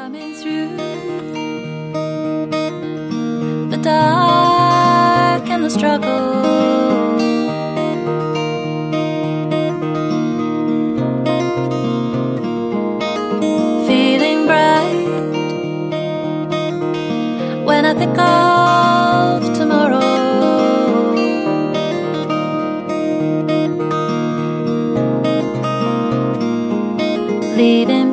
coming through the dark and the struggle. Feeling bright when I think of tomorrow. Leading